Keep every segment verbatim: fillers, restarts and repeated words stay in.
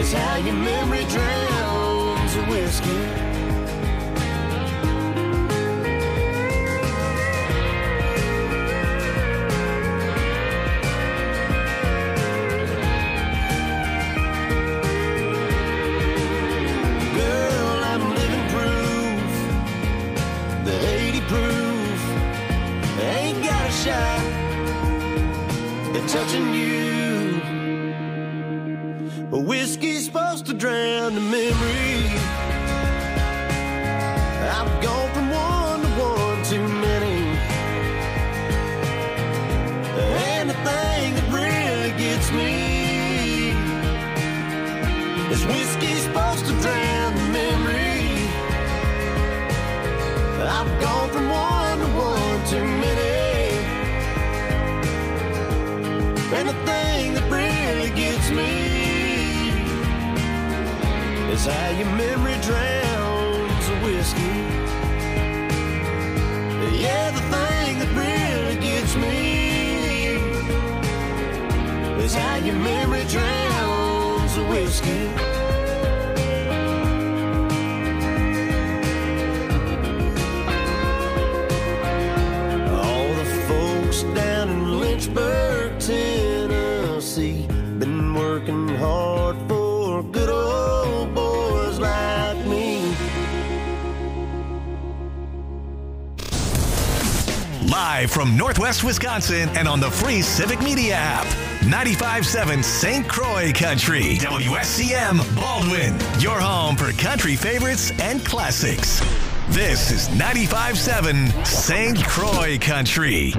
is how your memory drowns a whiskey. Touching you, but whiskey's supposed to drown the memory. I've gone from one to one too many, and the thing that really gets me is whiskey's supposed to drown the memory. I've gone from one to one too many. And the thing that really gets me is how your memory drowns a whiskey. Yeah, the thing that really gets me is how your memory drowns a whiskey. All the folks down in Lynchburg, Tennessee, been working hard for good old boys like me. Live from Northwest Wisconsin and on the free Civic Media app. ninety-five point seven Saint Croix Country. W S C M Baldwin. Your home for country favorites and classics. This is ninety-five point seven Saint Croix Country.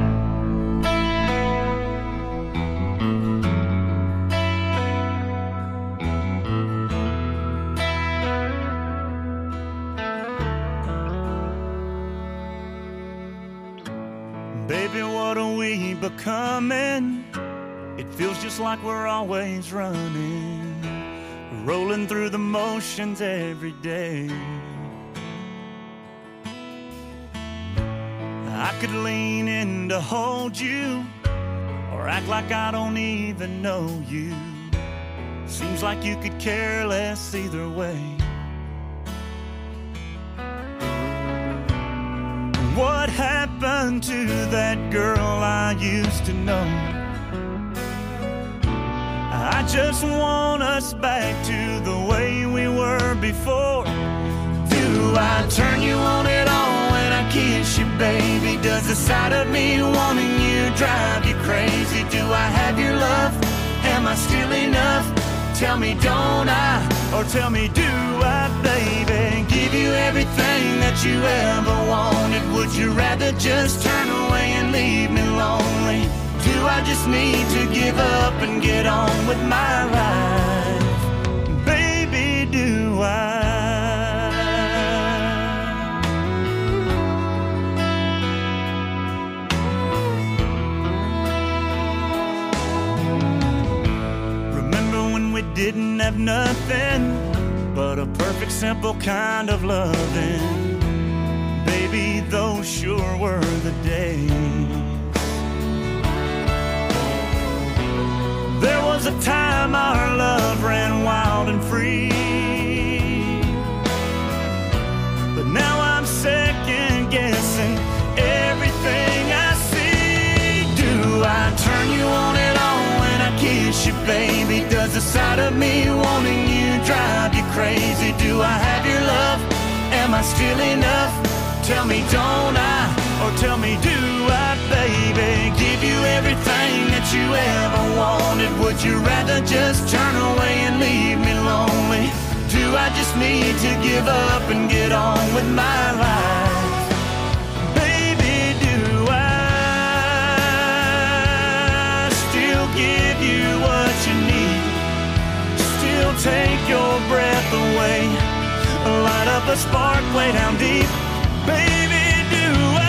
Baby, what are we becoming? It feels just like we're always running, rolling through the motions every day. I could lean in to hold you, or act like I don't even know you. Seems like you could care less either way. What happened to that girl I used to know? I just want us back to the way we were before. Do I turn you on at all when I kiss you, baby? Does the sight of me wanting you drive you crazy? Do I have your love? Am I still enough? Tell me, don't I? Or tell me, do I, baby? Give you everything that you ever wanted. Would you rather just turn away and leave me lonely? Do I just need to give up and get on with my life? Baby, do I? Didn't have nothing but a perfect, simple kind of loving. Baby, those sure were the days. There was a time our love ran wild and free, but now I'm second guessing everything I see. Do I turn you on at all when I kiss you, baby? Does the sight of me wanting you drive you crazy? Do I have your love? Am I still enough? Tell me, don't I? Or tell me, do I, baby? Give you everything that you ever wanted. Would you rather just turn away and leave me lonely? Do I just need to give up and get on with my life? Baby, do I still give you what you need? Still take your breath away, light up a spark way down deep. Baby, do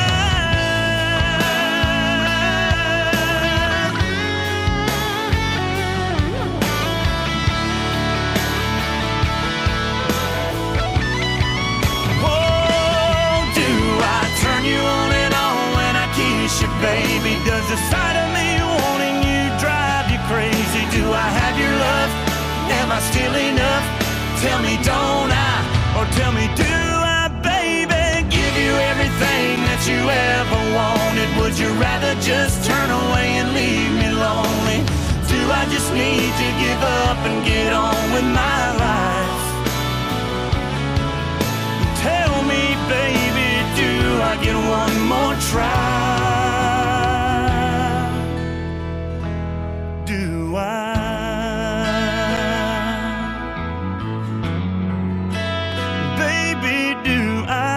baby, does the sight of me wanting you drive you crazy? Do I have your love? Am I still enough? tell me don't I, or tell me do I, baby? Give you everything that you ever wanted. Would you rather just turn away and leave me lonely? Do I just need to give up and get on with my life? Tell me, baby, do I get one more try? Do I? Baby, do I?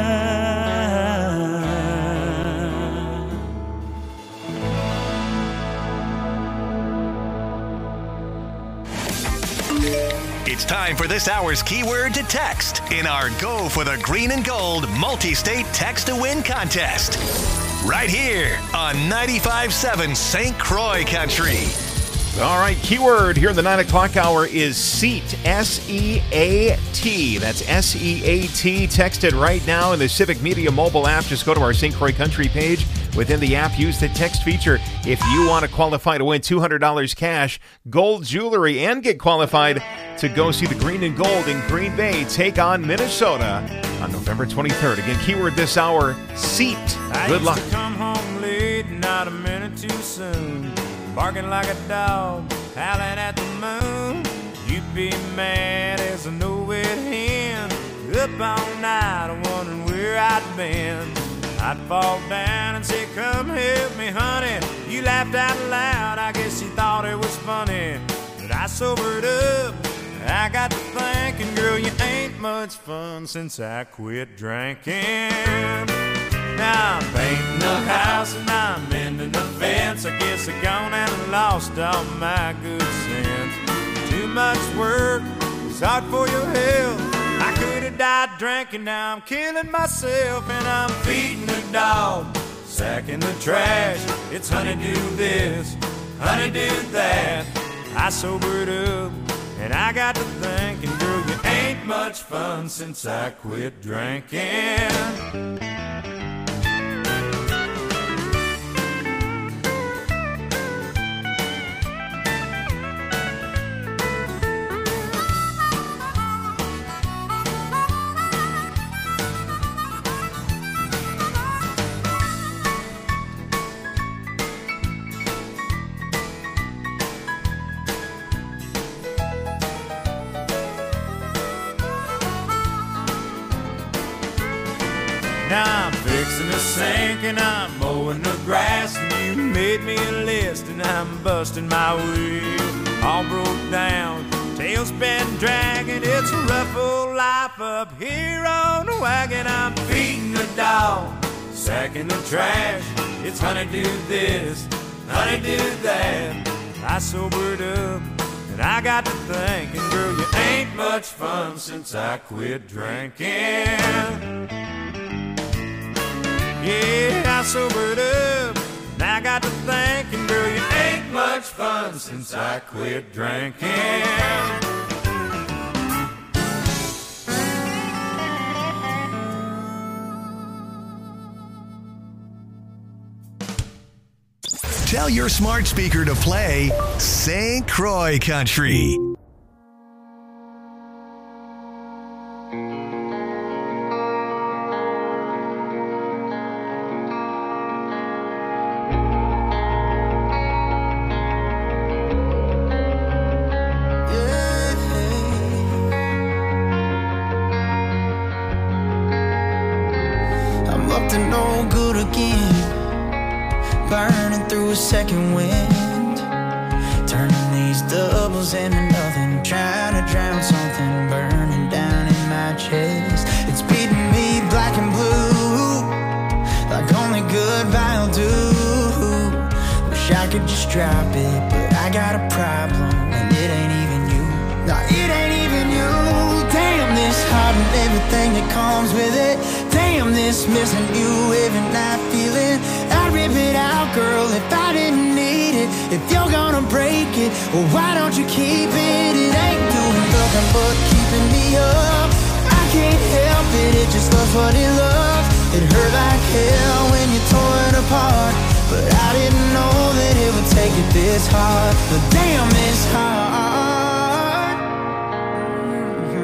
It's time for this hour's keyword to text in our Go for the Green and Gold multi-state text to win contest. Right here on ninety-five point seven Saint Croix Country. All right, keyword here in the nine o'clock hour is SEAT, S E A T. That's S E A T. Text it right now in the Civic Media mobile app. Just go to our Saint Croix Country page. Within the app, use the text feature if you want to qualify to win two hundred dollars cash, gold jewelry, and get qualified to go see the Green and Gold in Green Bay take on Minnesota on November twenty-third. Again, keyword this hour, SEAT. Good luck. I used to come home late, not a minute too soon, barking like a dog, howling at the moon. You'd be mad as a no-wit hen, up all night wondering where I'd been. I'd fall down and say, come help me, honey. You laughed out loud, I guess you thought it was funny. But I sobered up, I got to thinking, girl, you ain't much fun since I quit drinking. Now I'm painting the house and I'm mending the fence. I guess I gone and lost all my good sense. Too much work, it's hard for your health. I could have died drinking, now I'm killing myself. And I'm feeding the dog, sacking the trash. It's honey do this, honey do that. I sobered up and I got to thinking, girl, you ain't much fun since I quit drinking. Now I'm fixing the sink and I'm mowing the grass, and you made me a list and I'm busting my wheel. All broke down, tail's been dragging. It's a rough old life up here on the wagon. I'm feeding the dog, sacking the trash. It's honey do this, honey do that. I sobered up and I got to thinking, girl, you ain't much fun since I quit drinking. Yeah, I sobered up, and I got to thinking, girl, you ain't much fun since I quit drinking. Tell your smart speaker to play Saint Croix Country. Second wind, turning these doubles into nothing, trying to drown something burning down in my chest. It's beating me black and blue, like only good vinyl do. Wish I could just drop it, but I got a problem, and it ain't even you. No, it ain't even you. Damn, this heart and everything that comes with it. Damn, this missing you every night feeling. I'd rip it out, girl, if I didn't need it. If you're gonna break it, well, why don't you keep it? It ain't doing nothing but keeping me up. I can't help it, it just loves what it loves. It hurt like hell when you tore it apart, but I didn't know that it would take it this hard. But damn, it's hard.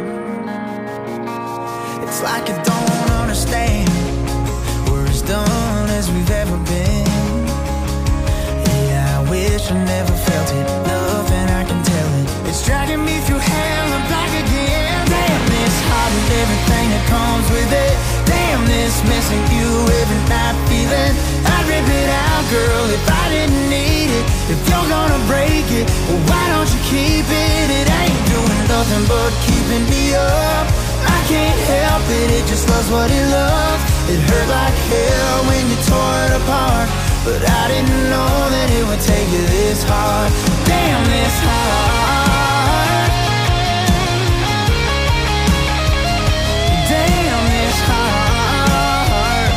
wish I never felt it. Nothing I can tell it. It's dragging me through hell and back again. Damn this heart and everything that comes with it. Damn this missing you every night feeling. I'd rip it out, girl, if I didn't need it. If you're gonna break it, well, why don't you keep it? It ain't doing nothing but keeping me up. I can't help it, it just loves what it loves. It hurt like hell when you tore it apart, but I didn't know that it would take you this hard. Damn this hard. Damn this hard.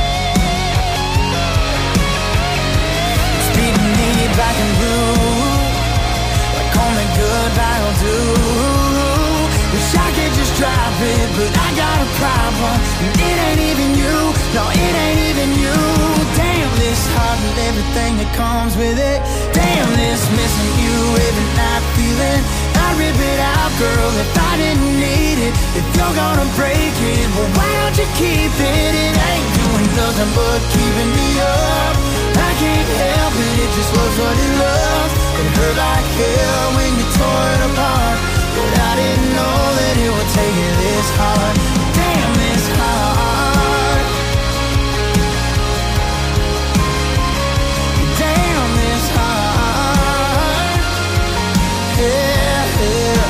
It's beating me black and blue, like only goodbye will do. Wish I could just drop it, but I got a problem. And it ain't even you, no, it ain't even you. Damn this heart and everything that comes with it. Damn this missing you every night feeling. I'd rip it out, girl, if I didn't need it. If you're gonna break it, well, why don't you keep it? It ain't doing nothing but keeping me up. I can't help it, it just loves what it loves. It hurt like hell when you tore it apart, but I didn't know that it would take you this hard. Damn this hard. Damn this hard. Yeah, yeah.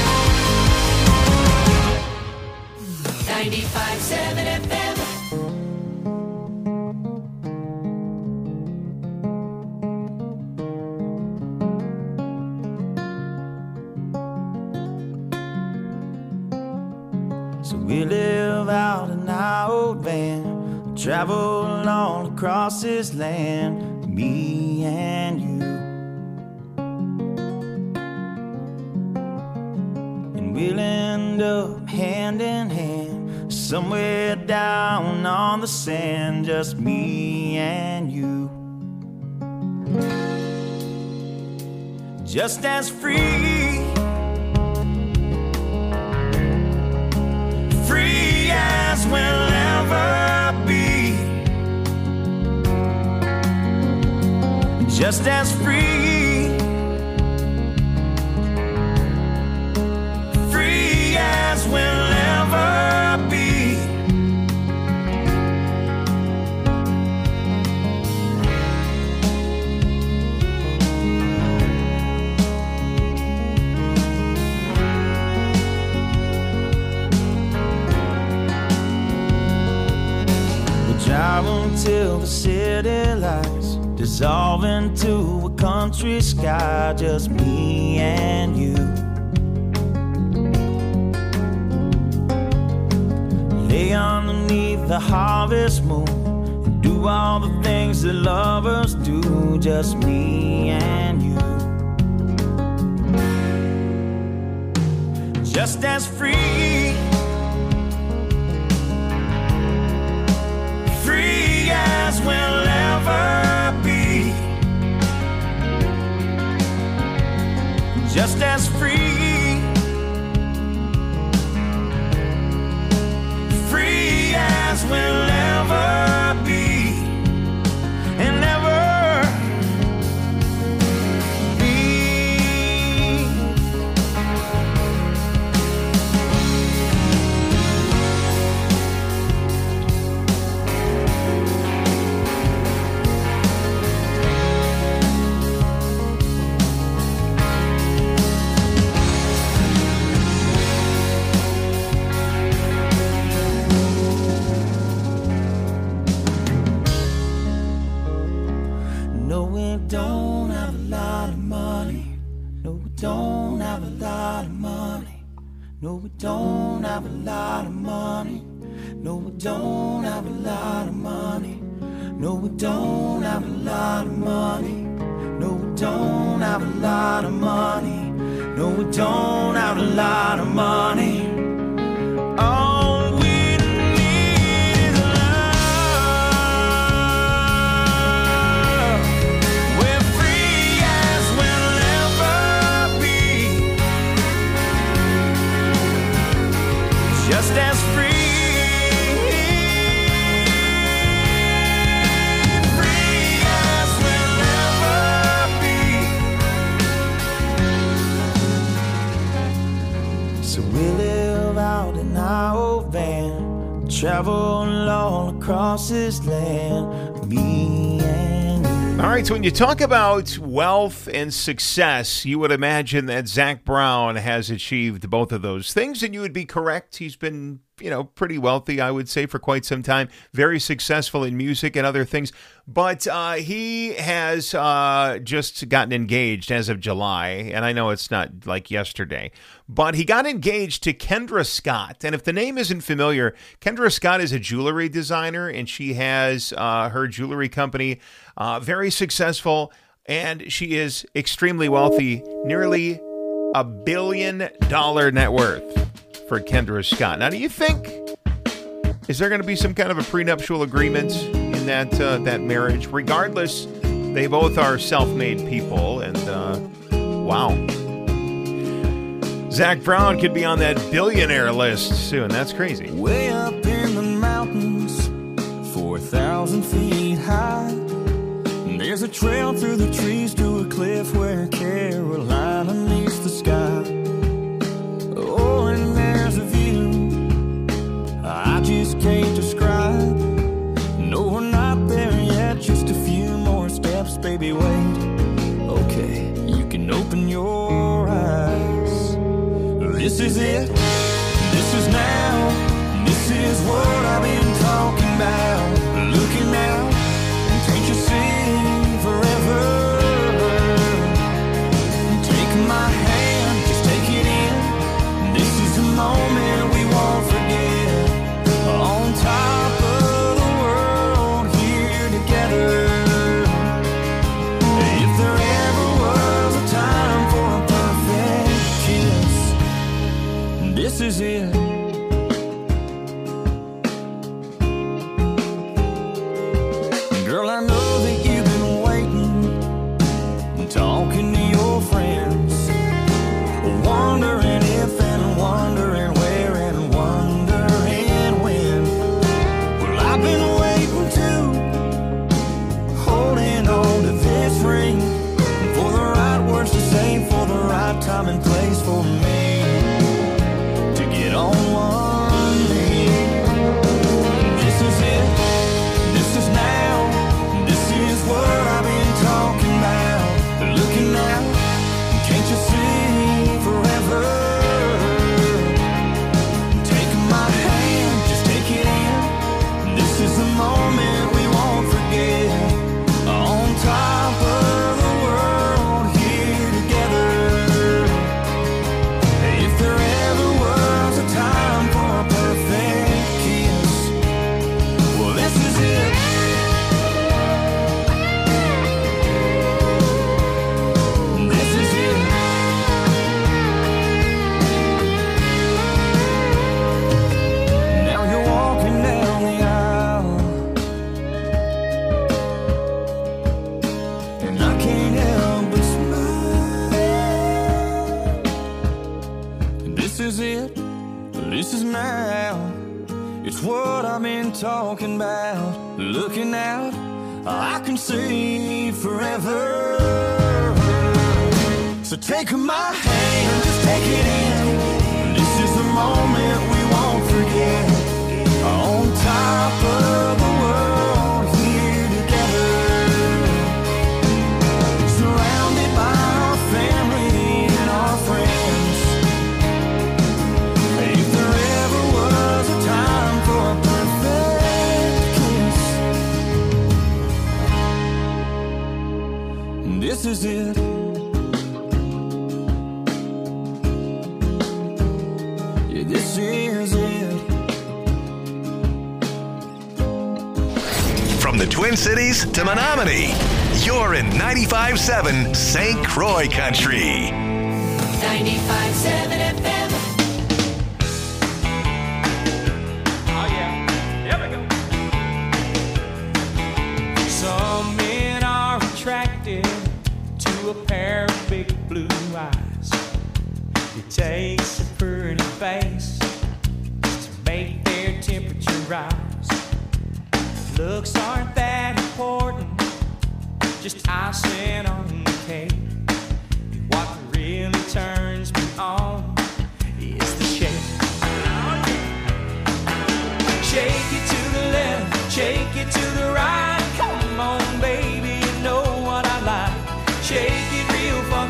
ninety-five point seven F M. We live out in our old van, travel all across this land, me and you. And we'll end up hand in hand, somewhere down on the sand, just me and you. Just as free, free as we'll ever be. Just as free, free as we'll ever be. Drive until the city lights dissolve into a country sky, just me and you. Lay underneath the harvest moon and do all the things that lovers do, just me and you. Just as free, free as we'll ever be. Just as free, free as we'll ever be. And never be. Don't have a lot of money. No, we don't have a lot of money. No, we don't have a lot of money. No, we don't have a lot of money. No, we don't have a lot of money. No, we don't have a lot of money. No, we don't have a lot of money. All we need is love. We're free as we'll ever be. Just as free. Free as we'll ever be. travel all across this land, me and you. All right, so when you talk about wealth and success, you would imagine that Zac Brown has achieved both of those things, and you would be correct. He's been, you know, pretty wealthy, I would say, for quite some time. Very successful in music and other things. But uh, he has uh, just gotten engaged as of July, and I know it's not like yesterday, but he got engaged to Kendra Scott. And if the name isn't familiar, Kendra Scott is a jewelry designer, and she has uh, her jewelry company, uh, very successful, and she is extremely wealthy, nearly a billion dollar net worth for Kendra Scott. Now, do you think, is there going to be some kind of a prenuptial agreement in that uh, that marriage? Regardless, they both are self-made people, and uh, wow. Zac Brown could be on that billionaire list soon. That's crazy. Way up in the mountains, four thousand feet high, there's a trail through the trees to a cliff where Carolina meets the sky. Oh, and there's a view I just can't describe. No, we're not there yet, just a few more steps, baby, wait. Okay, you can open your eyes. This is it, this is now, this is what I've been talking about. Looking out, and can't you see forever? Take my hand, just take it in. This is the moment we won't forget. On top of the world, here together. If there ever was a time for a perfect kiss, this is it. Girl, I know that you've been waiting, talking to your friends, wondering if and wondering where and wondering when. Well, I've been waiting too, holding on to this ring, for the right words to say, for the right time and place for me to get on one knee. This is it, this is now, this is what I've been talking about. Looking out, can't you see forever? Take my hand, just take it in. This is the moment we won't forget. On top of the world, here together. If there ever was a time for a perfect kiss, well, this is it. This is it. Now you're walking down the aisle, and I can't help but smile. This is it, this is now. It's what I've been talking about. Looking out, I can see forever. So take my hand, just take it in. This is the moment we won't forget. On top of the world, here together. Surrounded by our family and our friends. If there ever was a time for a perfect kiss, this is it. Yeah, this is it. From the Twin Cities to Menominee, you're in ninety-five seven Saint Croix Country. ninety-five seven F M. Oh yeah, here we go. Some men are attracted to a pair of big blue eyes. It takes a pretty face to make their temperature rise. Looks aren't that important, just icing on the cake. What really turns me on is the shape. Shape.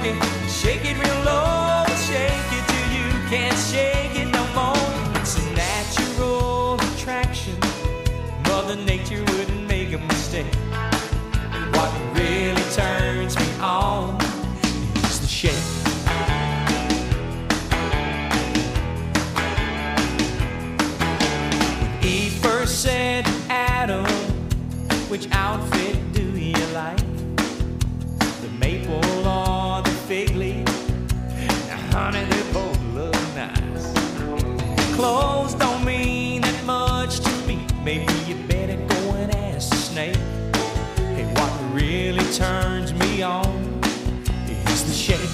funky. Shake it real low, shake it till you can't shake it no more. It's a natural attraction. Mother Nature wouldn't make a mistake. What really turns me on is the shake. When Eve first said to Adam, which outfit do you like? The maple or the fig leaf? Now, honey, they both look nice. Clothes don't mean that much to me. Maybe you better go and ask the snake. Hey, what really turns me on is the shake.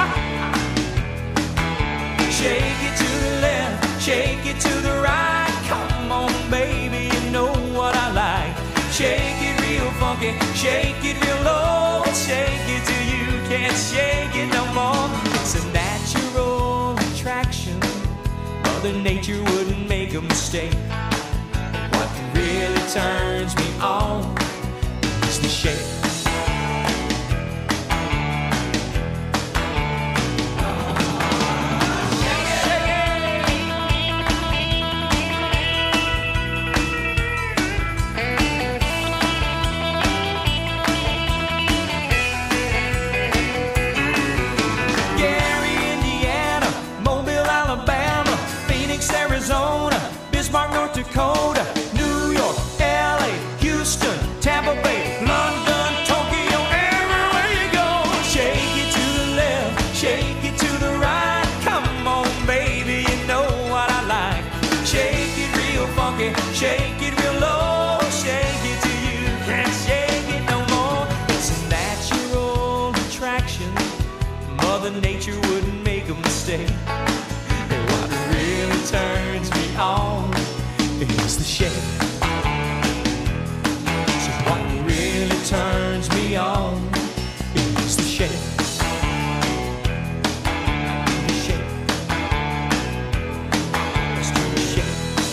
Shake it to the left, shake it to the right. Come on, baby, you know what I like. Shake it real funky, shake it real low. Shake it till you can't shake it no more. It's a natural attraction. Mother Nature wouldn't make a mistake. What really turns me on is the shake. Dakota, New York, L A, Houston, Tampa Bay, London, Tokyo, everywhere you go. Shake it to the left, shake it to the right. Come on, baby, you know what I like. Shake it real funky, shake it real low. Shake it till you can't shake it no more. It's a natural attraction. Mother Nature wouldn't make a mistake. And what really turns me on is the shake. So what really turns me on is the shake. The shake. Let's do the shake.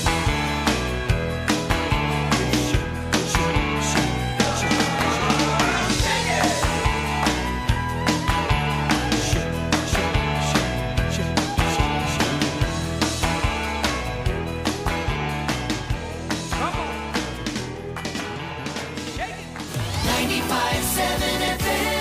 Shake, shake, shake, shake, shake it. Shake, shake, shake, shake, shake, shake. ninety-five seven F M.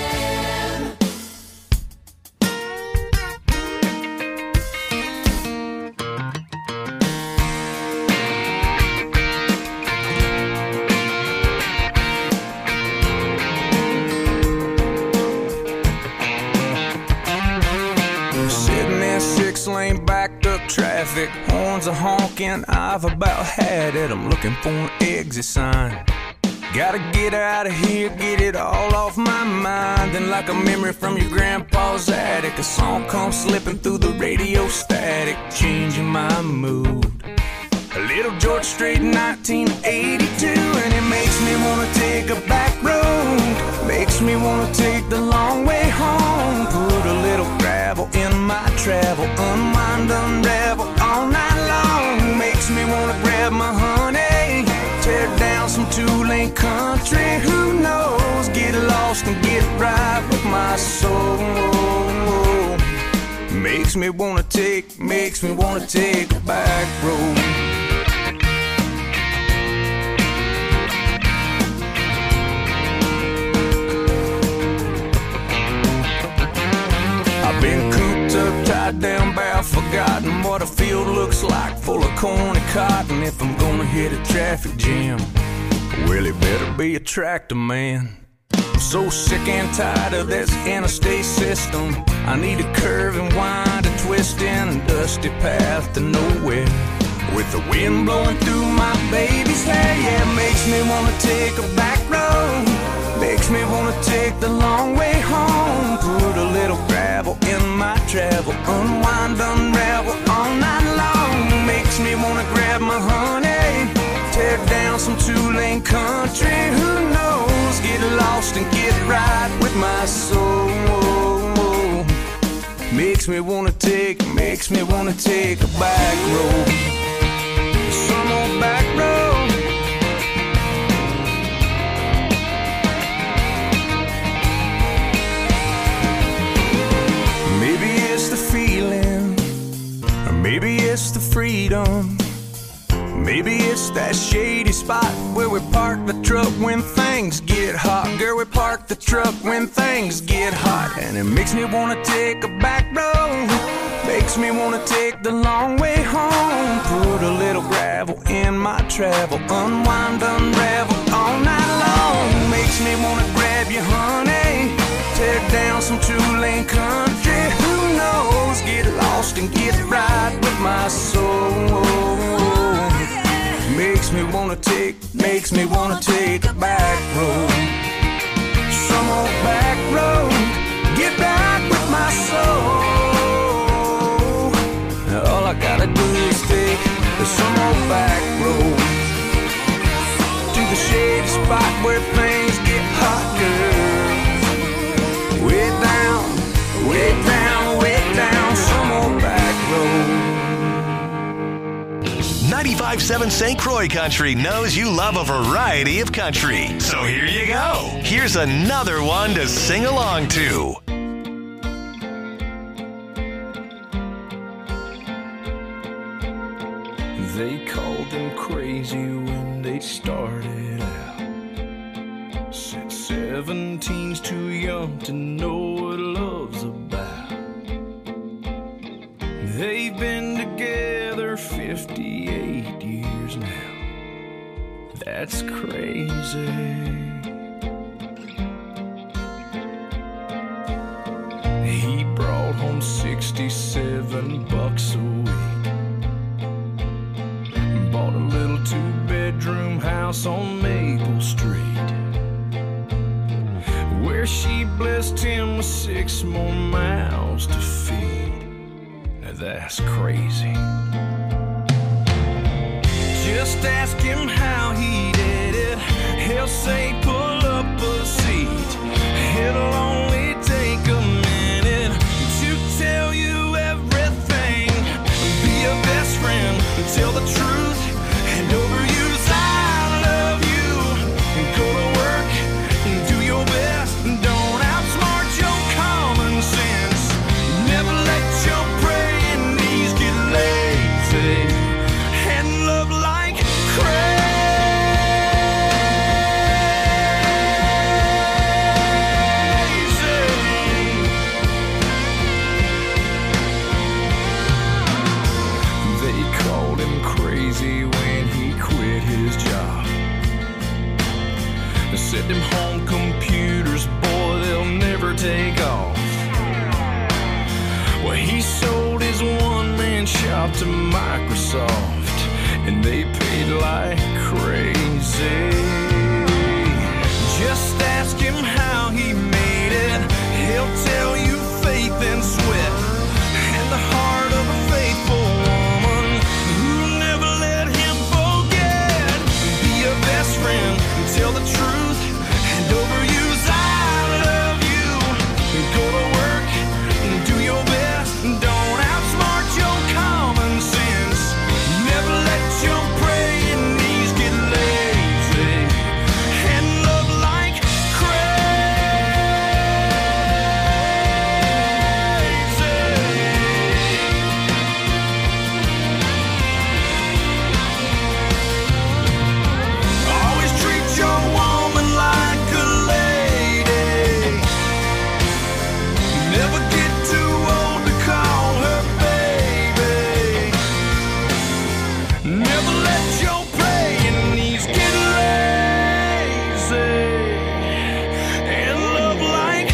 Sitting in six-lane backed up traffic, horns are honking, I've about had it. I'm looking for an exit sign. Gotta get out of here, get it all off my mind. Then like a memory from your grandpa's attic, a song comes slipping through the radio static, changing my mood. A little George Strait nineteen eighty-two, and it makes me wanna take a back road. Makes me wanna take the long way home. Put a little gravel in my travel, unwind, unravel all night long. Makes me wanna grab my honey, tear down some two-lane country. Who knows? Get lost and get right with my soul. Makes me wanna take, makes me wanna take a back road. I've been cooped up, tied down, bow, forgotten what a field looks like, full of corn and cotton. If I'm gonna hit a traffic jam, well, it better be a tractor man. I'm so sick and tired of this interstate system. I need a curve and wind, a twist in a dusty path to nowhere, with the wind blowing through my baby's hair. Yeah, it makes me wanna take a back road. Makes me wanna take the long way home. Put a little gravel in my travel, unwind, unravel all night long. Makes me wanna grab my honey, tear down some two-lane country. Who knows? Get lost and get right with my soul. Makes me wanna take, makes me wanna take a back road. Some old back road. It's that shady spot where we park the truck when things get hot. Girl, we park the truck when things get hot. And it makes me wanna take a back road, makes me wanna take the long way home. Put a little gravel in my travel, unwind, unravel all night long. Makes me wanna grab you, honey, tear down some two-lane country. Who knows, get lost and get right with my soul. Makes me wanna take, makes me wanna take a back road. Some old back road, get back with my soul. All I gotta do is take some old back road to the shady spot where things get hot, girl. Way down, way down, way down, some old back road. ninety-five point seven Saint Croix Country knows you love a variety of country. So here you go. Here's another one to sing along to. They called them crazy when they started out. Said seventeen's too young to know what love's about. They've been together fifty-eight years now. That's crazy. He brought home sixty-seven bucks a week. Bought a little two-bedroom house on Maple Street, where she blessed him with six more mouths to feed. Now that's crazy. Just ask him how he did it. He'll say pull up a seat. It'll only take a minute to tell you everything. Be a best friend, tell the truth, and overuse I love you. Go to work and do your best. Don't outsmart your common sense. Never let your praying knees get lazy. And love like Send them home computers, boy, they'll never take off. Well, he sold his one-man shop to Microsoft, and they paid like crazy. Just ask him how he made it. He'll tell you faith and sweat, and the heart of a faithful woman who'll never let him forget. Be a best friend, tell the truth. Overuse I love you. Go to work and do your best. Don't outsmart your common sense. Never let your praying knees get lazy. And love like crazy. Always treat your woman like never get too old to call her baby. Never let your praying knees get lazy. And love like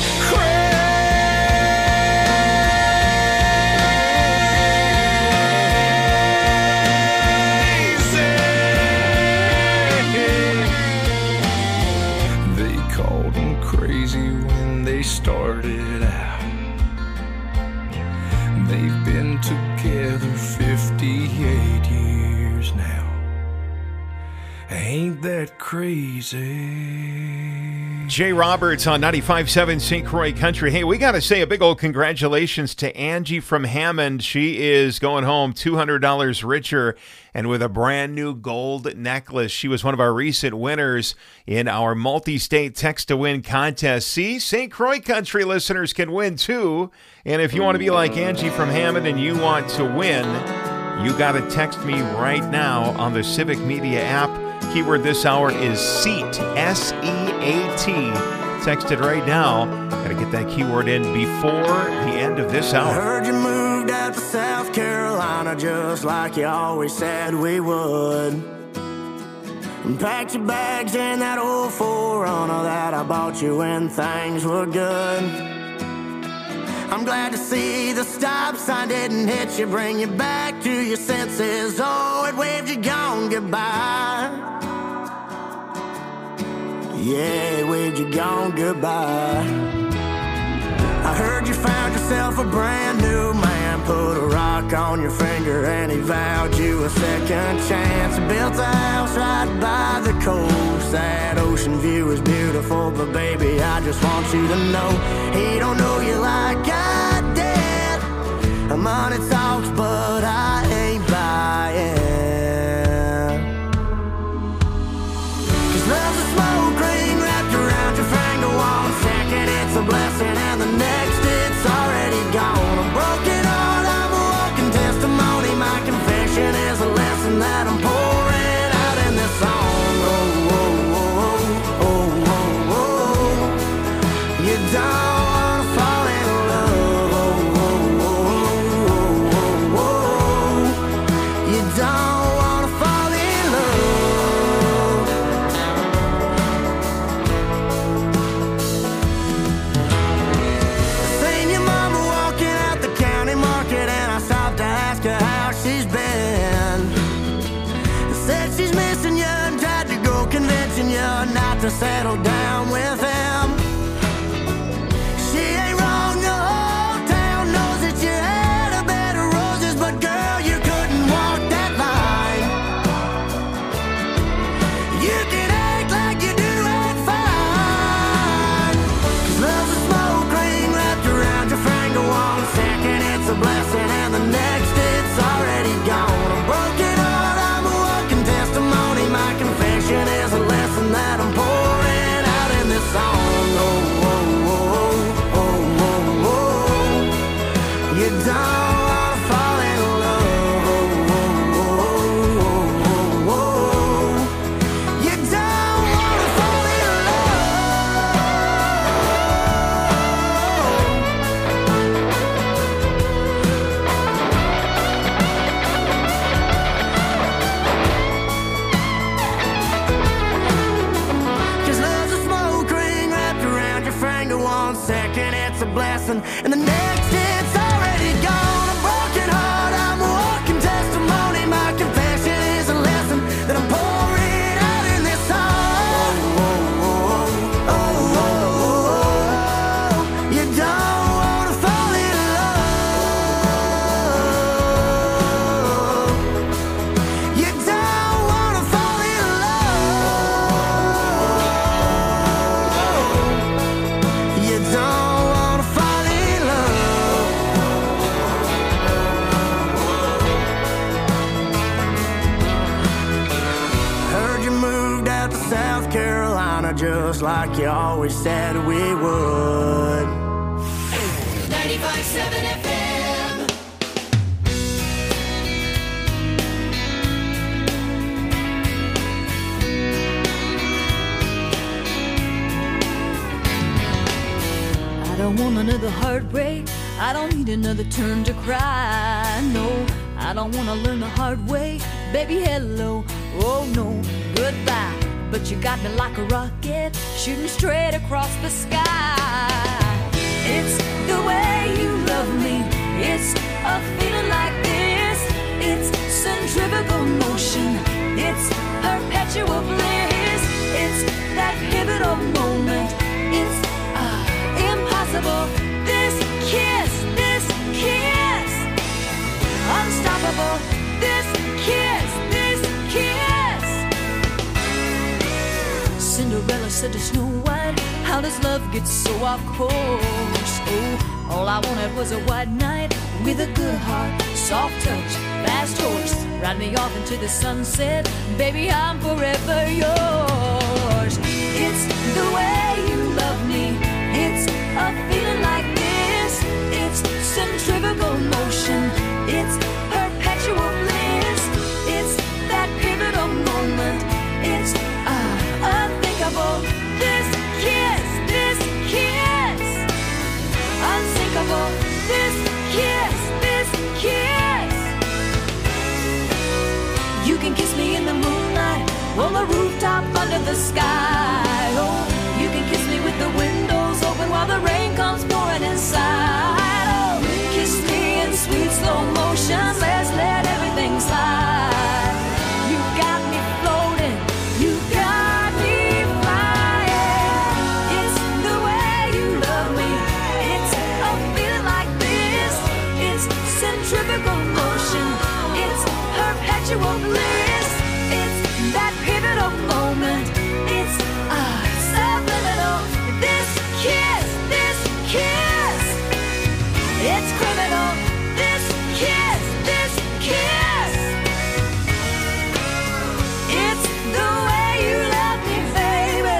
crazy. They called them crazy when they started out. They've been together fifty-eight years now. Ain't that crazy? Jay Roberts on ninety-five point seven Saint Croix Country. Hey, we got to say a big old congratulations to Angie from Hammond. She is going home two hundred dollars richer and with a brand new gold necklace. She was one of our recent winners in our multi-state text-to-win contest. See, Saint Croix Country listeners can win too. And if you want to be like Angie from Hammond and you want to win You got to text me right now on the Civic Media app. Keyword this hour is SEAT, S E A T. Text it right now. Got to get that keyword in before the end of this I hour. heard you moved out to South Carolina just like you always said we would. And packed your bags in that old four runner that I bought you when things were good. I'm glad to see the stop sign didn't hit you, bring you back to your senses. Oh, it waved you gone goodbye. Yeah, it waved you gone goodbye. I heard you found yourself a brand new man, put a rock on your finger and he vowed you a second chance. Built a house right by the coast. That ocean view is beautiful, but baby, I just want you to know he don't know you like I did. Money talks, but I ain't buying. Cause love's a smoke ring wrapped around your finger. One second it's a blessing and the next it's already gone. A broken heart, I'm a walking testimony. My confession is a lesson that I'm pouring out in this song. Oh, oh, oh, oh, oh, oh. You don't wanna fall in love. Oh, oh, oh, oh, oh, oh. You don't wanna fall in love. Seen your mama walking out the county market and I stopped to ask her how she's been. Said she's missing you and tried to go convincing you not to settle down with him. She ain't wrong, the whole town knows that you had a bed of roses, but girl, you couldn't walk that line. You can act like you do it fine. Cause love's a smoke ring wrapped around your finger. One second it's a blessing and the next it's already gone. A broken heart, I'm a walking testimony. My confession is a lesson that I'm pouring out in this song. Oh, oh, oh, oh, oh, oh. You don't wanna fall in love. Oh, oh, oh, oh, oh, oh. You don't wanna fall in love. Cause love's a smoke ring wrapped around your finger. One second it's a blessing and the next it's already gone. A broken heart, I'm a walking testimony. My confession is a lesson that I'm pouring out in this song. Oh, oh, oh, oh, oh. You don't wanna fall in love. You don't wanna fall in love. You don't wanna fall in love. Heard you moved out to South Carolina just like you always said we would. ninety-five point seven F M. I don't want another heartbreak. I don't need another turn to cry. No, I don't want to learn the hard way. Baby, hello. Oh, no, goodbye. But you got me like a rocket, shooting straight across the sky. It's the way you love me. It's a feeling like this. It's centrifugal motion. It's perpetual bliss. It's that pivotal moment. It's uh, impossible. This kiss, this kiss, unstoppable. This kiss, this kiss. Cinderella said to Snow White, how does love get so off course? Oh, all I wanted was a white knight with a good heart, soft touch, fast horse. Ride me off into the sunset, baby, I'm forever yours. It's the way you love me. It's a feeling like this. It's centrifugal motion. It's perpetual bliss. can kiss me in the moonlight, on the rooftop under the sky. Oh, you can kiss me with the windows open while the rain comes pouring inside. Oh, kiss me in sweet slow motion, let's let everything slide. You got me floating, you got me flying. It's the way you love me, it's a feeling like this. It's centrifugal motion, it's perpetual bliss. It's that pivotal moment, it's ah, subliminal. This kiss, this kiss, it's criminal. This kiss, this kiss, it's the way you love me, baby.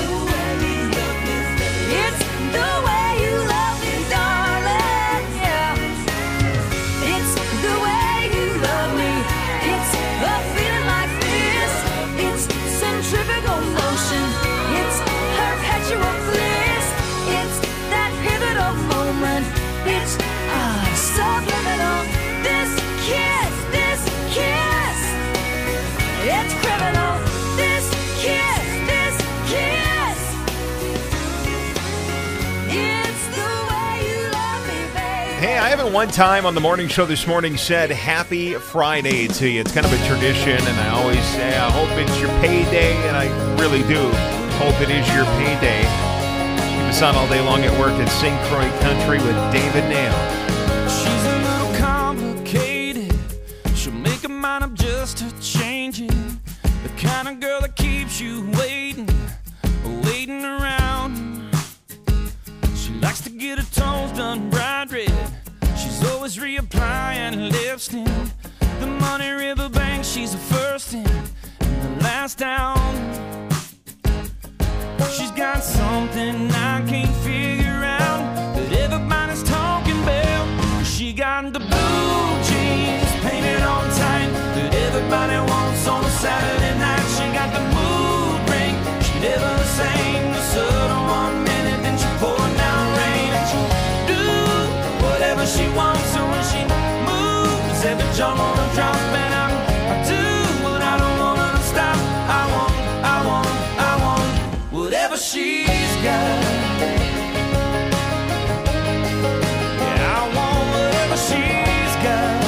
It's the way you love me, darling. Yeah. It's the way you love me. It's a feeling like this. It's centrifugal motion. It's perpetual bliss. It's that pivotal moment. It's ah, subliminal. This kiss, this kiss, it's criminal. This kiss, this kiss, it's the way you love me, baby. Hey, I haven't one time on the morning show this morning said Happy Friday to you. It's kind of a tradition, and I always say I hope it's your payday, and I really do hope it is your payday. Keep us on all day long at work at Saint Croix Country with David Nail. She's a little complicated. She'll make her mind up just to change it. The kind of girl that keeps you waiting, waiting around. She likes to get her toes done bright red. She's always reapplying lipstick. The Money River Bank, she's the first in and the last down. She's got something I can't figure out that everybody's talking about. She got the blue jeans painted on tight that everybody wants on a Saturday night. She got the mood ring, she never the same. The sun on one minute, then she pouring down rain. And she do whatever she wants, so when she moves, every jaw on a drop. And I, I do what I don't want her to stop. I want, I want, I want whatever she's got. Yeah, I want whatever she's got.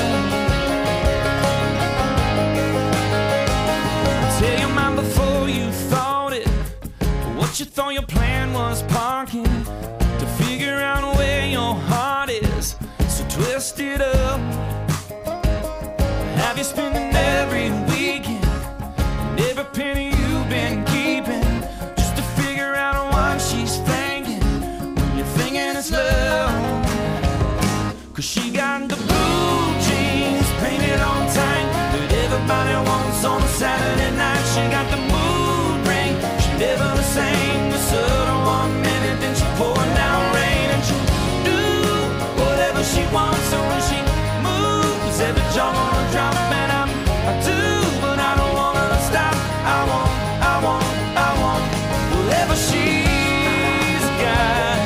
Tell your mind before you thought it, what you thought your plan was parking, to figure out where your heart is, so twist it up. Have you spending every weekend and every penny you've been keeping, just to figure out what she's thinking when you're thinking it's love? Cause she got the blue jeans painted on tight that everybody wants on a Saturday night. She got the mood ring, she never the same. The sun on one minute, then she pouring down rain. And she do whatever she wants, so when she moves, every jaw on a drop. And I'm, I do, but I don't want her to stop. I want, I want, I want whatever she's got.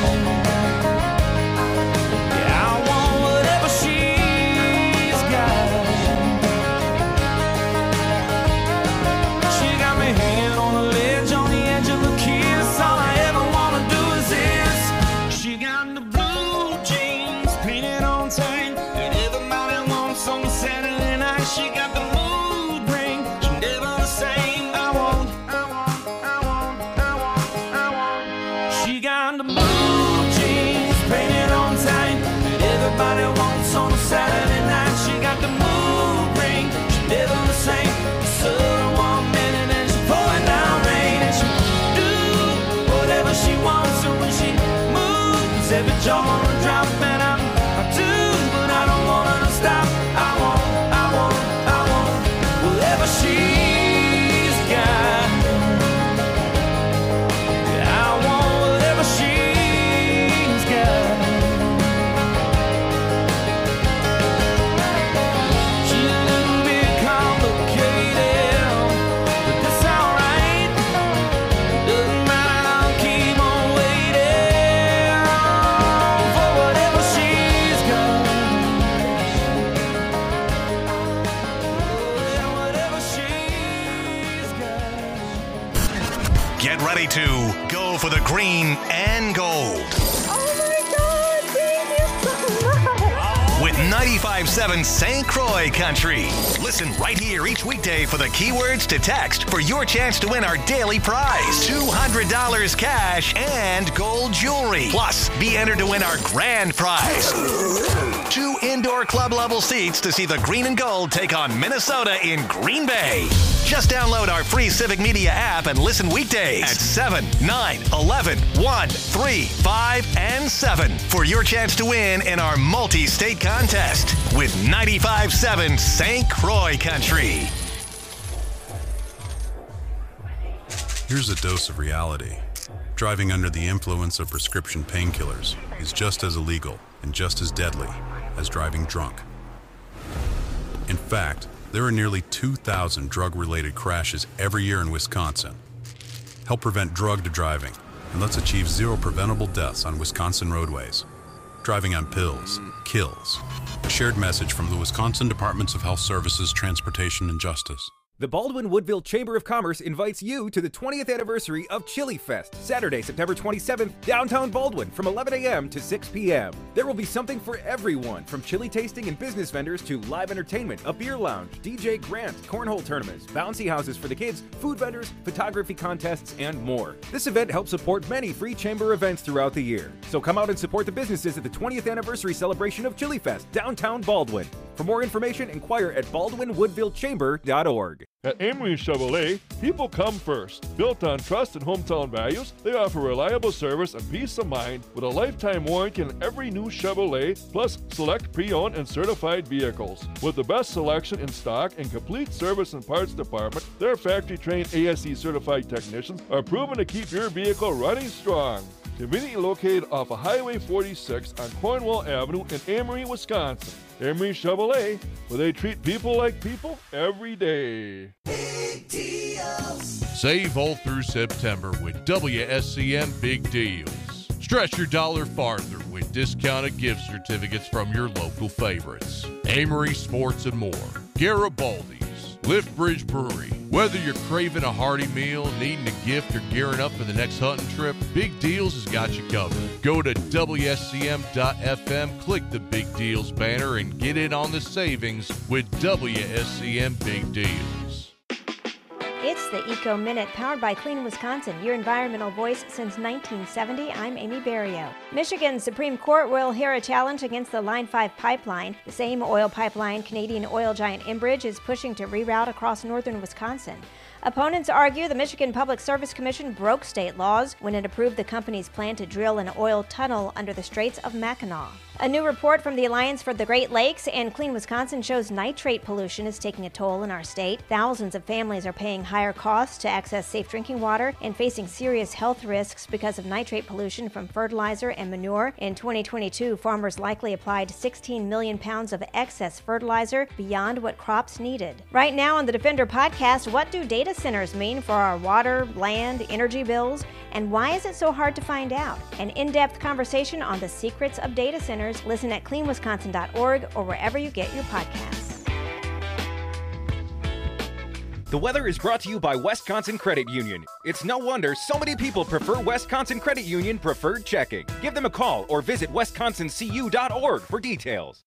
Yeah, I want whatever she's got. She got me hanging on the ledge, on the edge of a kiss. All I ever wanna do is this. She got the blue jeans painted on tight that everybody wants on Saturday night. She got the mood ring, she never the same. I want, I want, I want, I want, I want. She got the blue jeans painted on tight that everybody wants on a Saturday night. She got the mood ring, she never the same. The sun one minute and she pouring down rain. And she do whatever she wants, so when she moves, every jaw on a drop. And I'm, I do, but I don't want her to stop. I want, I want, I want whatever she's got. Yeah, I want whatever she's got. She's a little bit complicated, but that's alright. Doesn't matter, I'll keep on waiting for whatever green, and gold. Oh my God, thank you so much. With ninety-five point seven Saint Croix Country. Listen right here each weekday for the keywords to text for your chance to win our daily prize. two hundred dollars cash and gold jewelry. Plus, be entered to win our grand prize. Two indoor club level seats to see the green and gold take on Minnesota in Green Bay. Just download our free Civic Media app and listen weekdays at seven, nine, eleven, one, three, five, and seven for your chance to win in our multi-state contest with ninety-five point seven Saint Croix Country. Here's a dose of reality. Driving under the influence of prescription painkillers is just as illegal and just as deadly as driving drunk. In fact, there are nearly two thousand drug-related crashes every year in Wisconsin. Help prevent drug to driving, and let's achieve zero preventable deaths on Wisconsin roadways. Driving on pills kills. A shared message from the Wisconsin Departments of Health Services, Transportation, and Justice. The Baldwin-Woodville Chamber of Commerce invites you to the twentieth anniversary of Chili Fest, Saturday, September twenty-seventh, downtown Baldwin from eleven a.m. to six p.m. There will be something for everyone, from chili tasting and business vendors to live entertainment, a beer lounge, D J Grant, cornhole tournaments, bouncy houses for the kids, food vendors, photography contests, and more. This event helps support many free chamber events throughout the year. So come out and support the businesses at the twentieth anniversary celebration of Chili Fest, downtown Baldwin. For more information, inquire at baldwin woodville chamber dot org. At Amory Chevrolet, people come first. Built on trust and hometown values, they offer reliable service and peace of mind with a lifetime warranty on every new Chevrolet, plus select pre-owned and certified vehicles. With the best selection in stock and complete service and parts department, their factory-trained A S E certified technicians are proven to keep your vehicle running strong. Conveniently located off of Highway forty-six on Cornwall Avenue in Amory, Wisconsin. Amory Chevrolet, where they treat people like people every day. Big deals. Save all through September with W S C M Big Deals. Stretch your dollar farther with discounted gift certificates from your local favorites. Amory Sports and More, Garibaldi's, Liftbridge Brewery. Whether you're craving a hearty meal, needing a gift, or gearing up for the next hunting trip, Big Deals has got you covered. Go to W S C M dot F M, click the Big Deals banner, and get in on the savings with W S C M Big Deals. It's the Eco Minute, powered by Clean Wisconsin, your environmental voice since nineteen seventy. I'm Amy Barrio. Michigan's Supreme Court will hear a challenge against the Line five pipeline. The same oil pipeline Canadian oil giant Enbridge is pushing to reroute across northern Wisconsin. Opponents argue the Michigan Public Service Commission broke state laws when it approved the company's plan to drill an oil tunnel under the Straits of Mackinac. A new report from the Alliance for the Great Lakes and Clean Wisconsin shows nitrate pollution is taking a toll in our state. Thousands of families are paying higher costs to access safe drinking water and facing serious health risks because of nitrate pollution from fertilizer and manure. In twenty twenty-two, farmers likely applied sixteen million pounds of excess fertilizer beyond what crops needed. Right now on the Defender podcast, what do data centers mean for our water, land, energy bills, and why is it so hard to find out? An in-depth conversation on the secrets of data centers. Listen at clean wisconsin dot org or wherever you get your podcasts. The weather is brought to you by Wisconsin Credit Union. It's no wonder so many people prefer Wisconsin Credit Union Preferred Checking. Give them a call or visit wisconsin c u dot org for details.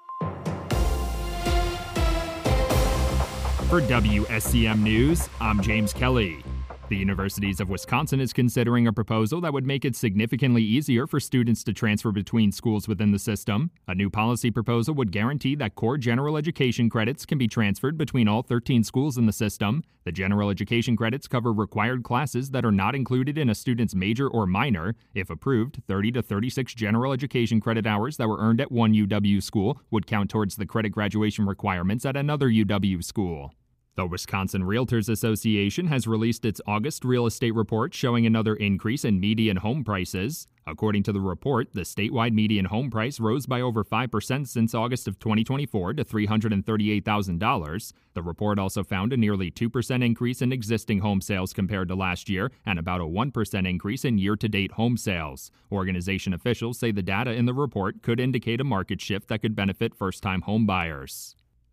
For W S C M News, I'm James Kelly. The Universities of Wisconsin is considering a proposal that would make it significantly easier for students to transfer between schools within the system. A new policy proposal would guarantee that core general education credits can be transferred between all thirteen schools in the system. The general education credits cover required classes that are not included in a student's major or minor. If approved, thirty to thirty-six general education credit hours that were earned at one U W school would count towards the credit graduation requirements at another U W school. The Wisconsin Realtors Association has released its August real estate report showing another increase in median home prices. According to the report, the statewide median home price rose by over five percent since August of twenty twenty-four to three hundred thirty-eight thousand dollars. The report also found a nearly two percent increase in existing home sales compared to last year and about a one percent increase in year-to-date home sales. Organization officials say the data in the report could indicate a market shift that could benefit first-time home buyers.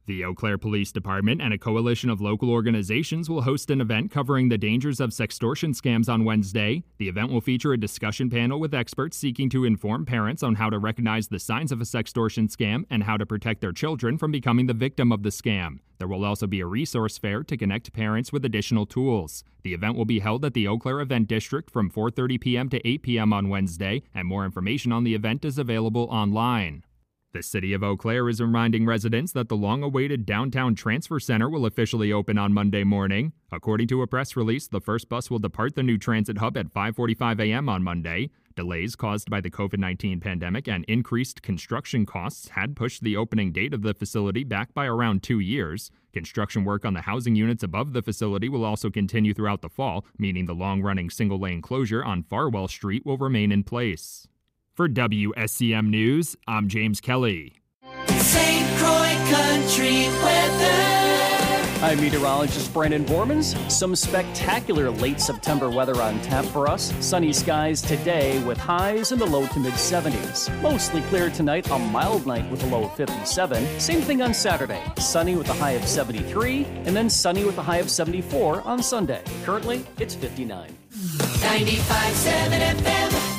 The Eau Claire Police Department and a coalition of local organizations will host an event covering the dangers of sextortion scams on Wednesday. The event will feature a discussion panel with experts seeking to inform parents on how to recognize the signs of a sextortion scam and how to protect their children from becoming the victim of the scam. There will also be a resource fair to connect parents with additional tools. The event will be held at the Eau Claire Event District from four thirty p.m. to eight p.m. on Wednesday, and more information on the event is available online. The City of Eau Claire is reminding residents that the long-awaited Downtown Transfer Center will officially open on Monday morning. According to a press release, the first bus will depart the new transit hub at five forty-five a.m. on Monday. Delays caused by the covid nineteen pandemic and increased construction costs had pushed the opening date of the facility back by around two years. Construction work on the housing units above the facility will also continue throughout the fall, meaning the long-running single-lane closure on Farwell Street will remain in place. For W S C M News, I'm James Kelly. Saint Croix Country Weather. I'm meteorologist Brandon Bormans. Some spectacular late September weather on tap for us. Sunny skies today with highs in the low to mid seventies. Mostly clear tonight, a mild night with a low of fifty-seven. Same thing on Saturday. Sunny with a high of seventy-three, and then sunny with a high of seventy-four on Sunday. Currently, it's fifty-nine. ninety-five point seven F M.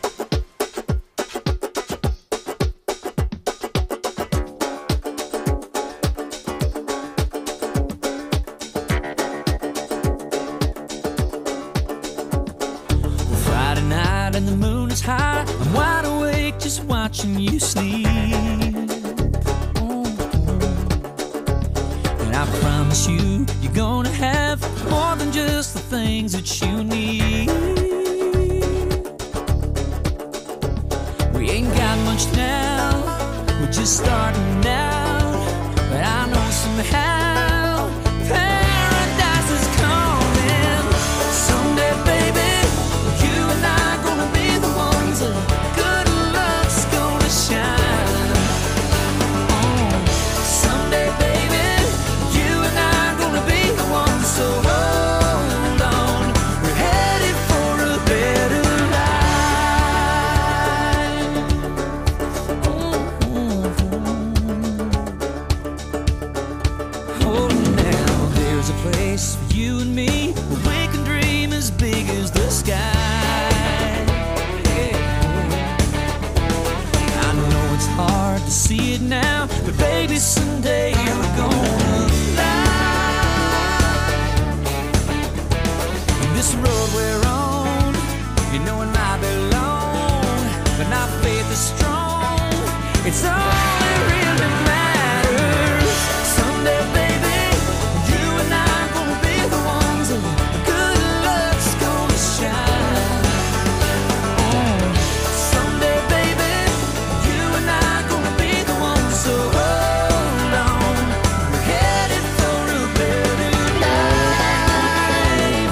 And the moon is high, I'm wide awake just watching you sleep. Oh. And I promise you, you're gonna have more than just the things that you need. We ain't got much now, we're just starting out, but I know somehow paradise is coming someday, baby. You and I good luck's gonna shine. Oh, someday, baby, you and I gonna be the ones. So hold on, we're headed for a better life. Oh, now there's a place for you and me where we can dream as big as the sky. Hard to see it now, but baby, someday you're gonna fly. This road we're on, you know it might be long, but our faith is strong. It's all that really matters. Someday, baby, you and I gonna be the ones, and good luck's gonna shine. Oh, someday, baby. So hold on, we're headed for a better life.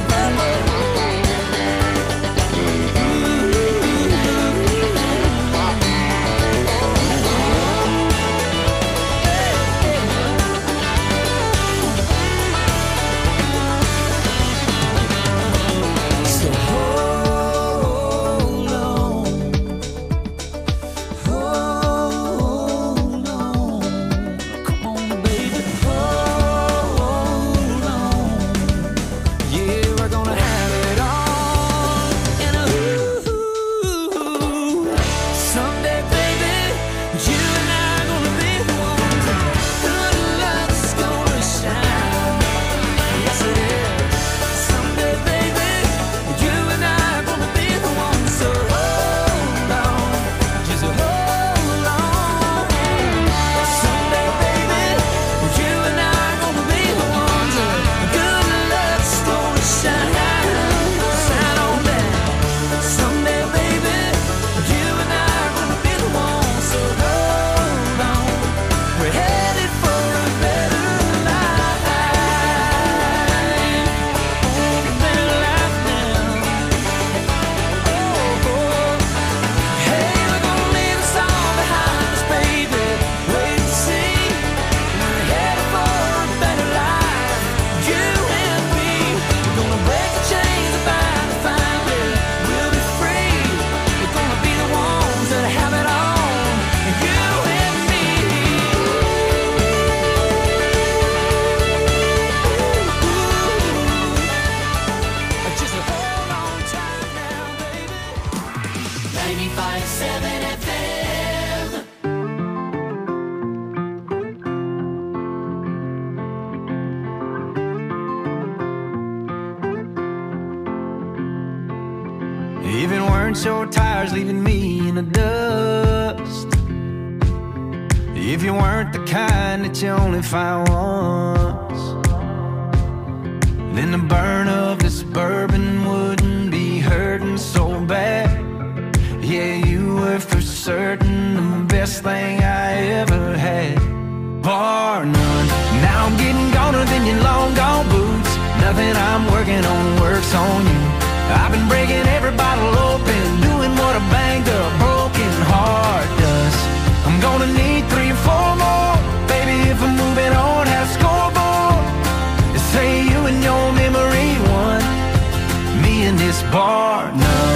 burnt your tires, leaving me in the dust. If you weren't the kind that you only find once, then the burn of this bourbon wouldn't be hurting so bad. Yeah, you were for certain the best thing I ever had, bar none. Now I'm getting goner than your long gone boots. Nothing I'm working on works on you. I've been breaking every bottle open, doing what a banged up broken heart does. I'm gonna need three or four more, baby, if I'm moving on, have scoreboard. Say you and your memory one, me in this bar none.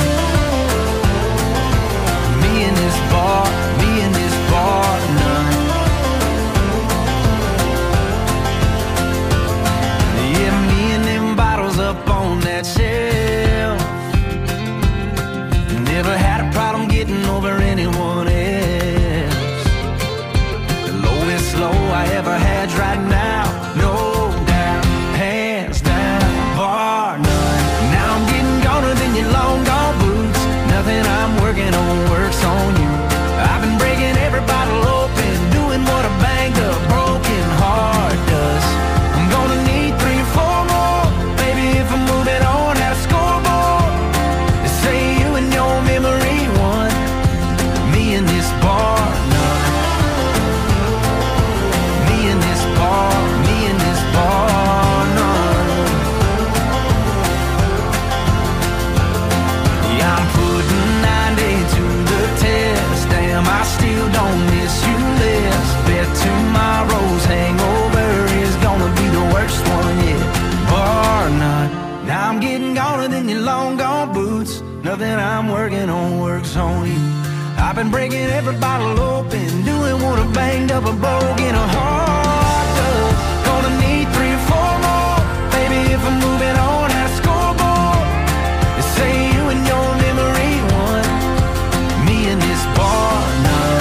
Me in this bar, me in this bar none. Yeah, me and them bottles up on that shelf. Never had a problem getting over anyone else. The lowest low I ever had's right now, no doubt, hands down, bar none. Now I'm getting goner than your long gone boots. Nothing I'm working on works on you. I've been breaking every bottle open, doing what a banged up broken heart does. I'm gonna need three or four more, baby, if I'm moving on, have a scoreboard. They say you and your memory one, me in this bar none. Me in this bar, me in this bar none. Yeah, I'm putting ninety to the test. Damn, I still don't miss you less. Bet tomorrow's hangover is gonna be the worst one yet, bar none. Now I'm getting goner than your long gone boots. Nothing I'm working on works on you. I've been breaking every bottle open, doing what a banged up a broken heart does. Gonna need three or four more, baby, if I'm moving on, have scoreboard. They say you and your memory one, me in this bar none.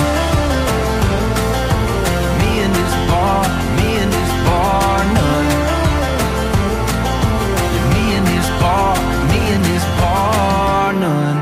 Me in this bar, me in this bar none. Yeah, me in this bar, me in this bar none.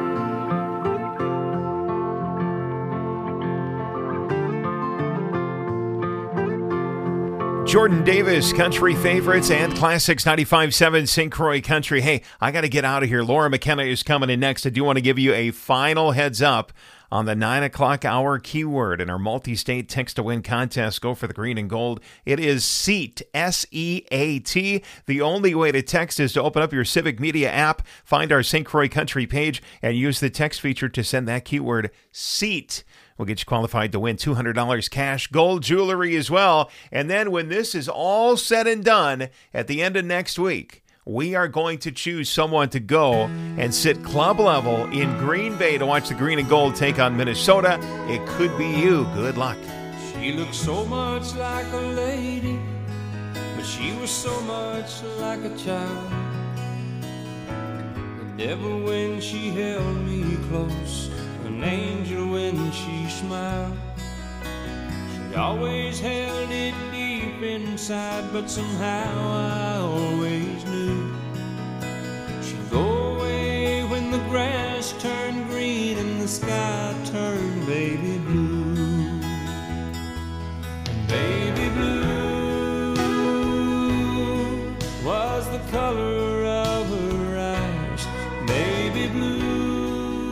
Jordan Davis, country favorites and classics, ninety-five point seven Saint Croix Country. Hey, I got to get out of here. Laura McKenna is coming in next. I do want to give you a final heads up on the nine o'clock hour keyword in our multi-state text-to-win contest. Go for the green and gold. It is SEAT, S E A T. The only way to text is to open up your Civic Media app, find our Saint Croix Country page, and use the text feature to send that keyword, SEAT. We'll get you qualified to win two hundred dollars cash, gold jewelry as well. And then when this is all said and done, at the end of next week, we are going to choose someone to go and sit club level in Green Bay to watch the Green and Gold take on Minnesota. It could be you. Good luck. She looked so much like a lady, but she was so much like a child. The devil when she held me close, an angel when she smiled. She always held it deep inside, but somehow I always knew she'd go away when the grass turned green and the sky turned baby blue. And baby blue was the color of her eyes. Baby blue,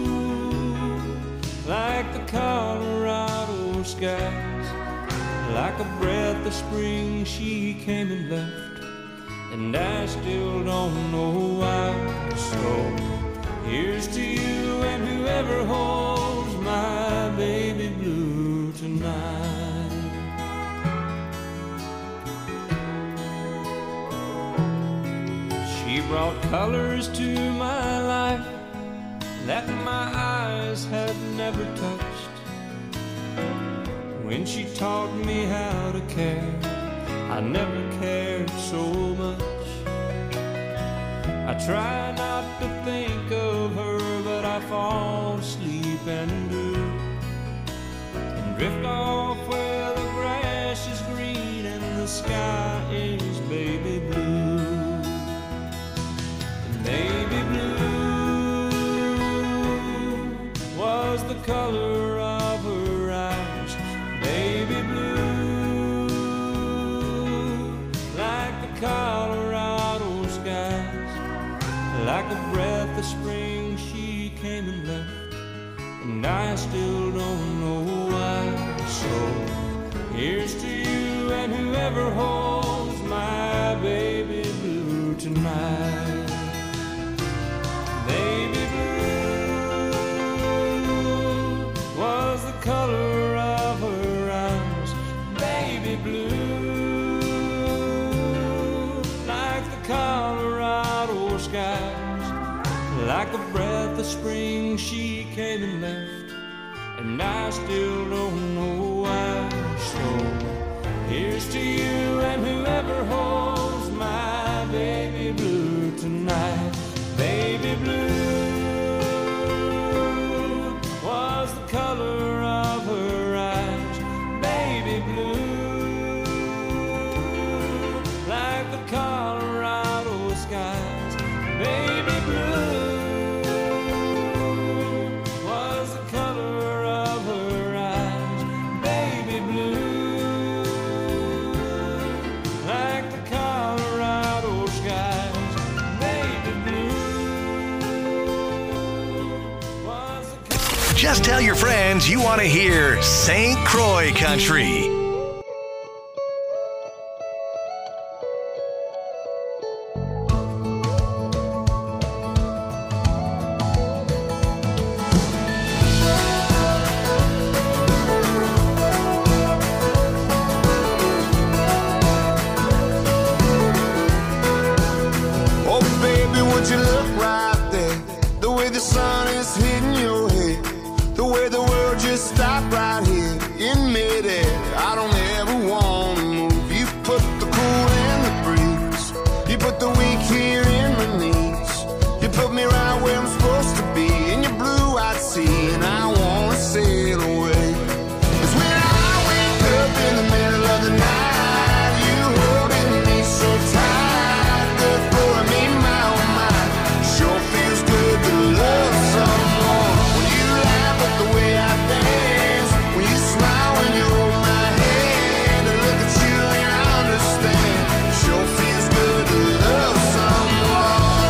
like the Colorado skies, like a breath of spring she came and left, and I still don't know why. So here's to you and whoever holds my baby blue tonight. She brought colors to my life that my eyes had never touched. When she taught me how to care, I never cared so much. I try not to think of her, but I fall asleep and do, and drift off where the grass is green and the sky is baby blue. And baby blue Here's to you and whoever holds my baby blue tonight. Baby blue was the color of her eyes. Baby blue, like the Colorado skies. Like the breath of spring she came and left, and I still don't know why. So here's to you and whoever holds my baby blue tonight. Baby blue was the color of her eyes. Baby blue, like the Colorado skies. Baby blue was the color of her eyes. Baby blue, like the Colorado skies. Baby blue was the color. Just tell your friends you want to hear Saint Croix Country. Oh, baby, would you look right there? The way the sun is hitting your head, the way the world just stopped right here in midair. I don't ever want to move. You put the cool in the breeze. You put the weak here in my knees. You put me right where I'm supposed to be in your blue-eyed sea, and I want to sail away. 'Cause when I wake up in the middle of the night, you holding me so tight, good for me, my oh my. Sure feels good to love someone. When you laugh at the way I dance, when you smile when you hold my hand, and look at you and I understand. Sure feels good to love someone.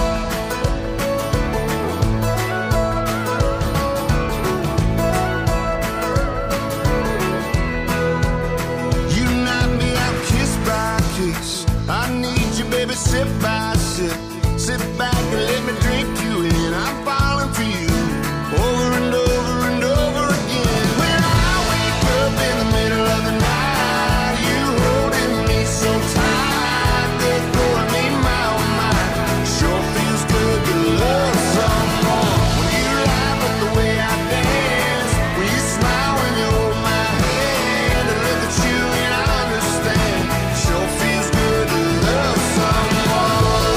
You knock me out kiss by kiss. I need you, baby, sip by sip. Sit back and let me drink you in. I'm falling for you over and over and over again. When I wake up in the middle of the night, you holding me so tight, good for me, my oh my. Sure feels good to love someone. When you laugh at the way I dance, when you smile when you hold my hand, and look at you and I understand. Sure feels good to love someone.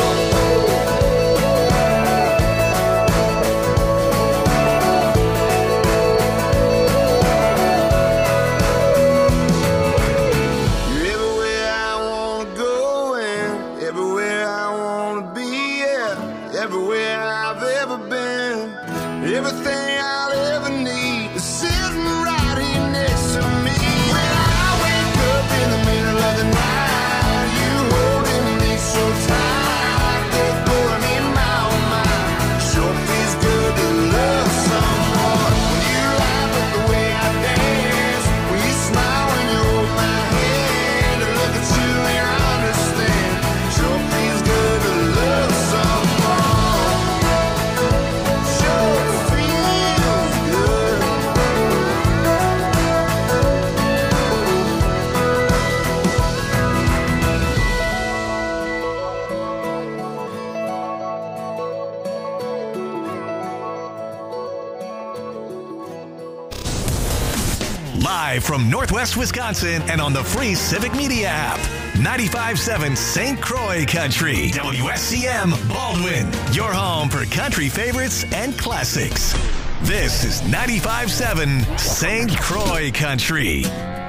You're everywhere I wanna go and everywhere I wanna be, yeah. Everywhere I've ever been, everything I'll ever need is sitting right here next to me. When I wake up in the middle of the night, you holding me so tight, good for me, my oh my. Sure feels good to love someone. When you laugh at the way I dance, when you smile when you hold my hand, and look at you and I understand. Sure feels good to love someone. Sure feels good. Live from Northwest Wisconsin and on the free Civic Media app. ninety-five point seven Saint Croix Country. W S C M Baldwin. Your home for country favorites and classics. This is ninety-five point seven Saint Croix Country.